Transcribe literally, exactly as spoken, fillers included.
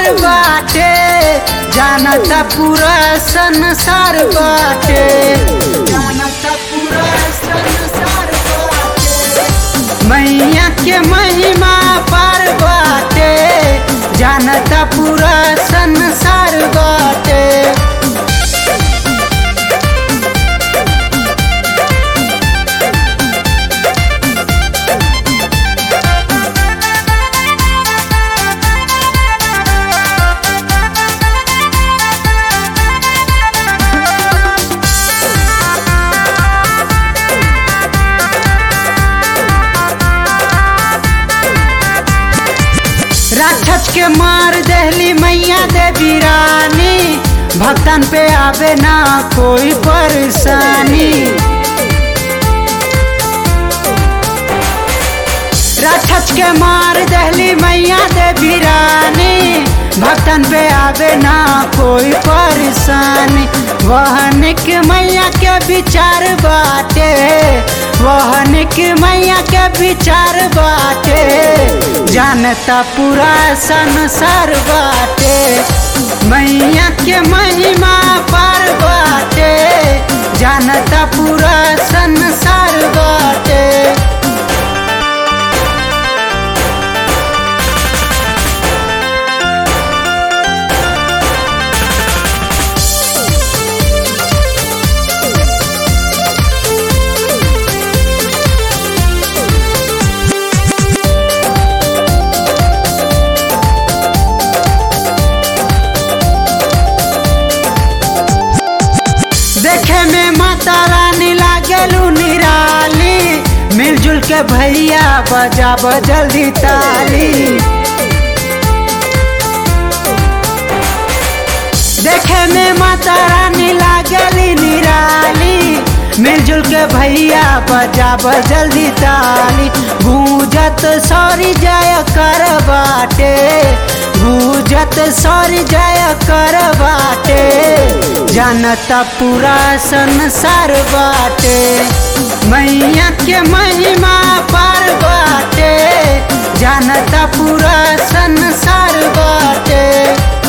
बाटे, जानता पूरा संसार बाटे, जानता पूरा संसार बाटे। मैया के महिमा पार बाटे, जानता पूरा संसार बाटे। राक्षस के मार दहली मैया देवी रानी, भक्तन पे आवे ना कोई परेशानी। राक्षस के मार दहली मैया देवी रानी, भक्तन पे आवे ना कोई परेशानी। वहन के मैया के विचार बाटे, वहन के मैया के विचार बाटे, जानता पूरा संसार बाटे। मैया के महिमा पार बाटे, जानता पूरा संसार बाटे। देखे में माता रानी लागलू निराली, मिलजुल के भैया बजाब जल्दी ताली। देखे में माता रानी लागली निराली, मिलजुल के भैया बजाब जल्दी ताली। गूंजत सॉरी जय कर बाटे, गूंजत सॉरी जय कर बाटे, जानता पूरा संसार बाटे। मैया के महिमा पार बाटे, जानता पूरा संसार बाटे।